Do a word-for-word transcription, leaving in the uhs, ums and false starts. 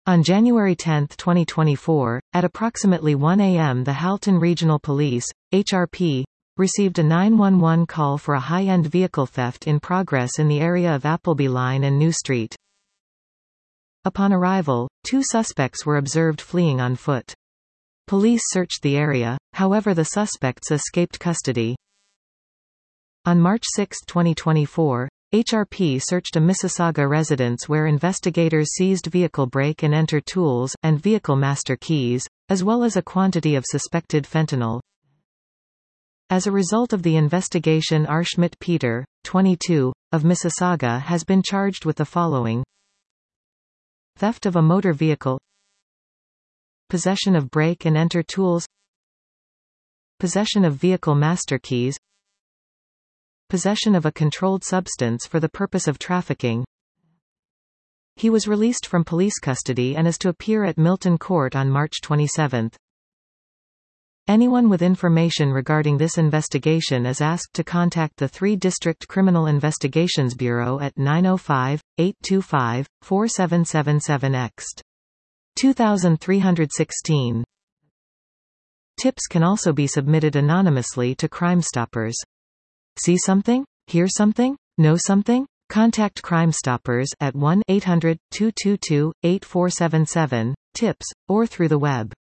On January tenth twenty twenty-four, at approximately one A M the Halton Regional Police, H R P, received a nine one one call for a high-end vehicle theft in progress in the area of Appleby Line and New Street. Upon arrival, two suspects were observed fleeing on foot. Police searched the area, however the suspects escaped custody. On March sixth twenty twenty-four, H R P searched a Mississauga residence where investigators seized vehicle brake and enter tools, and vehicle master keys, as well as a quantity of suspected fentanyl. As a result of the investigation, R. Schmidt Peter, twenty-two, of Mississauga has been charged with the following: theft of a motor vehicle, possession of brake and enter tools, possession of vehicle master keys, possession of a controlled substance for the purpose of trafficking. He was released from police custody and is to appear at Milton Court on March twenty-seventh. Anyone with information regarding this investigation is asked to contact the three District Criminal Investigations Bureau at nine oh five, eight two five, four seven seven seven X two three one six. Tips can also be submitted anonymously to Crime Stoppers. See something? Hear something? Know something? Contact Crime Stoppers at one eight hundred, two two two, eight four seven seven, tips, or through the web.